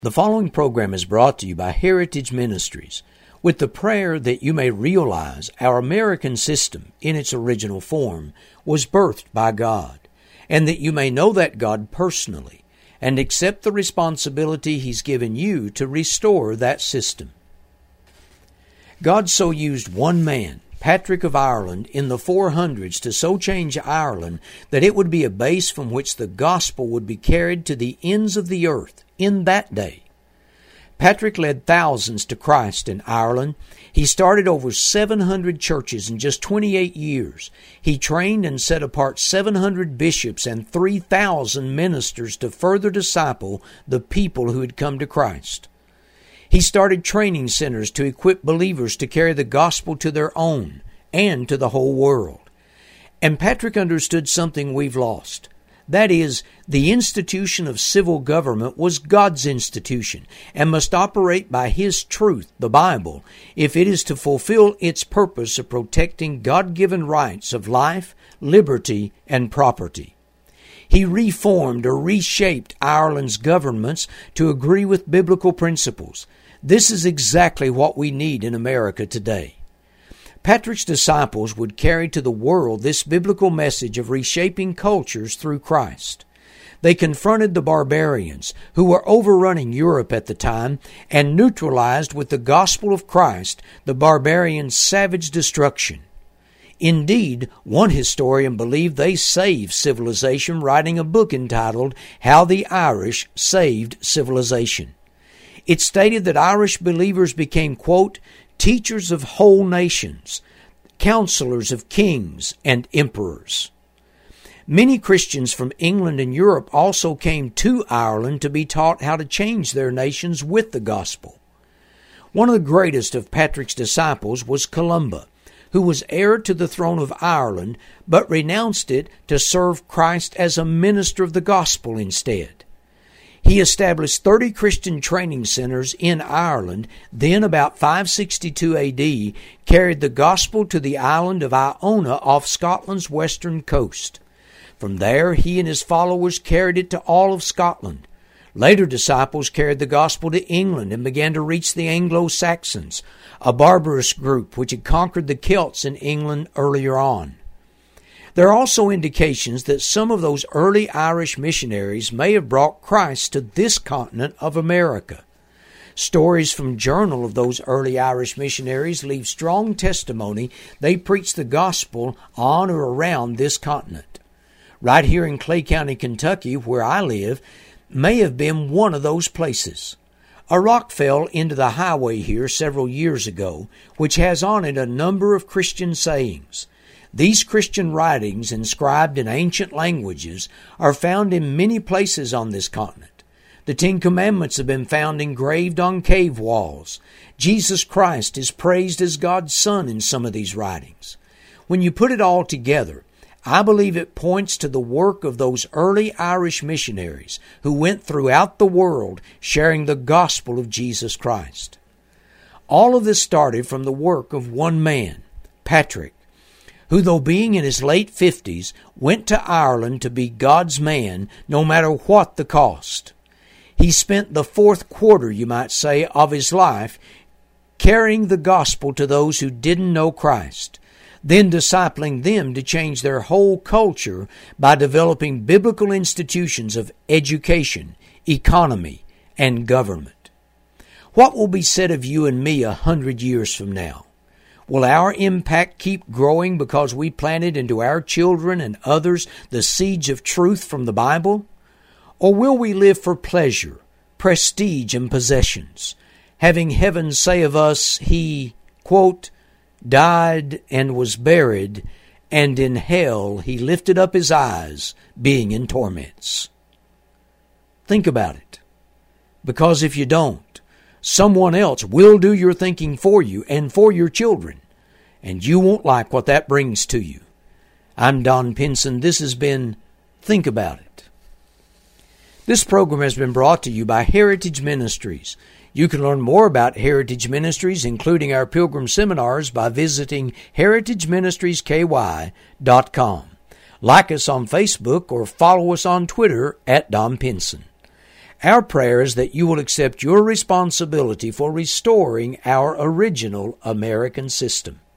The following program is brought to you by Heritage Ministries, with the prayer that you may realize our American system in its original form was birthed by God, and that you may know that God personally and accept the responsibility He's given you to restore that system. God so used one man, Patrick of Ireland, in the 400s to so change Ireland that it would be a base from which the gospel would be carried to the ends of the earth in that day. Patrick led thousands to Christ in Ireland. He started over 700 churches in just 28 years. He trained and set apart 700 bishops and 3,000 ministers to further disciple the people who had come to Christ. He started training centers to equip believers to carry the gospel to their own and to the whole world. And Patrick understood something we've lost. That is, the institution of civil government was God's institution and must operate by His truth, the Bible, if it is to fulfill its purpose of protecting God-given rights of life, liberty, and property. He reformed or reshaped Ireland's governments to agree with biblical principles. This is exactly what we need in America today. Patrick's disciples would carry to the world this biblical message of reshaping cultures through Christ. They confronted the barbarians who were overrunning Europe at the time and neutralized with the gospel of Christ the barbarians' savage destruction. Indeed, one historian believed they saved civilization, writing a book entitled How the Irish Saved Civilization. It stated that Irish believers became, quote, teachers of whole nations, counselors of kings and emperors. Many Christians from England and Europe also came to Ireland to be taught how to change their nations with the gospel. One of the greatest of Patrick's disciples was Columba, who was heir to the throne of Ireland, but renounced it to serve Christ as a minister of the gospel instead. He established 30 Christian training centers in Ireland, then about 562 A.D., carried the gospel to the island of Iona off Scotland's western coast. From there, he and his followers carried it to all of Scotland. Later disciples carried the gospel to England and began to reach the Anglo-Saxons, a barbarous group which had conquered the Celts in England earlier on. There are also indications that some of those early Irish missionaries may have brought Christ to this continent of America. Stories from journal of those early Irish missionaries leave strong testimony they preached the gospel on or around this continent. Right here in Clay County, Kentucky, where I live, may have been one of those places. A rock fell into the highway here several years ago, which has on it a number of Christian sayings. These Christian writings, inscribed in ancient languages, are found in many places on this continent. The Ten Commandments have been found engraved on cave walls. Jesus Christ is praised as God's Son in some of these writings. When you put it all together, I believe it points to the work of those early Irish missionaries who went throughout the world sharing the gospel of Jesus Christ. All of this started from the work of one man, Patrick, who, though being in his late 50s, went to Ireland to be God's man no matter what the cost. He spent the fourth quarter, you might say, of his life carrying the gospel to those who didn't know Christ, then discipling them to change their whole culture by developing biblical institutions of education, economy, and government. What will be said of you and me 100 years from now? Will our impact keep growing because we planted into our children and others the seeds of truth from the Bible? Or will we live for pleasure, prestige, and possessions, having heaven say of us, He, quote, died and was buried, and in hell He lifted up His eyes, being in torments? Think about it. Because if you don't, someone else will do your thinking for you and for your children, and you won't like what that brings to you. I'm Don Pinson. This has been Think About It. This program has been brought to you by Heritage Ministries. You can learn more about Heritage Ministries, including our Pilgrim Seminars, by visiting heritageministriesky.com. Like us on Facebook or follow us on Twitter @Don Pinson. Our prayer is that you will accept your responsibility for restoring our original American system.